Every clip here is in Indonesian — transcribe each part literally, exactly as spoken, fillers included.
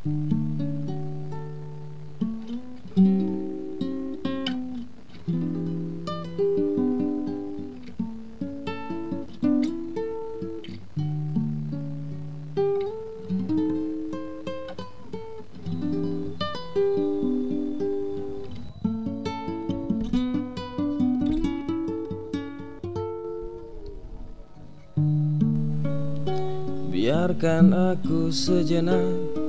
Biarkan aku sejenak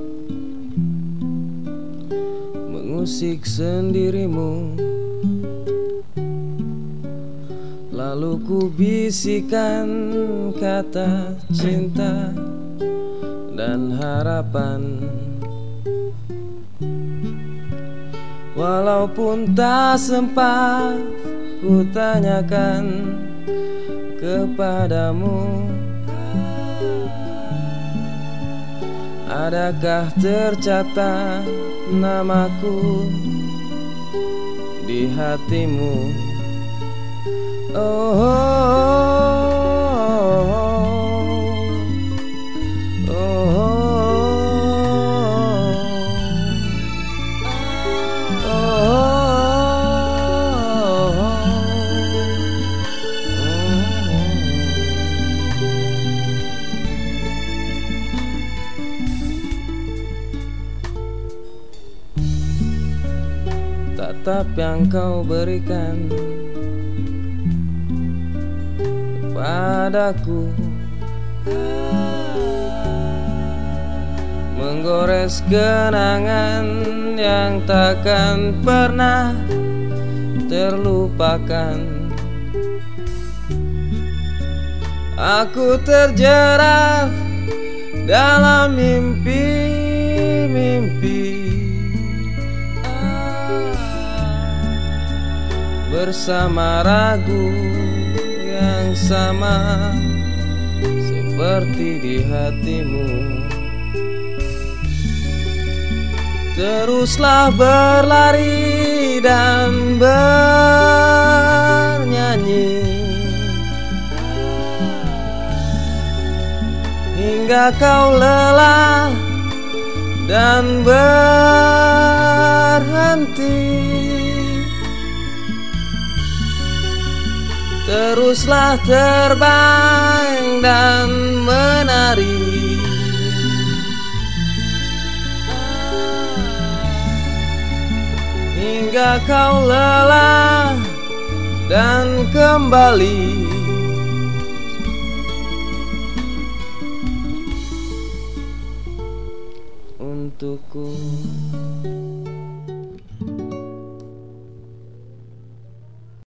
mengusik sendirimu, lalu ku bisikan kata cinta dan harapan. Walaupun tak sempat ku tanyakan kepadamu, adakah tercatat namaku di hatimu? Oh, oh, oh, oh, oh, tatap yang kau berikan kepadaku menggores kenangan yang takkan pernah terlupakan. Aku terjerat dalam mimpi-mimpi bersama ragu yang sama seperti di hatimu. Teruslah berlari dan bernyanyi hingga kau lelah dan berhenti. Teruslah terbang dan menari hingga kau lelah dan kembali. Untukku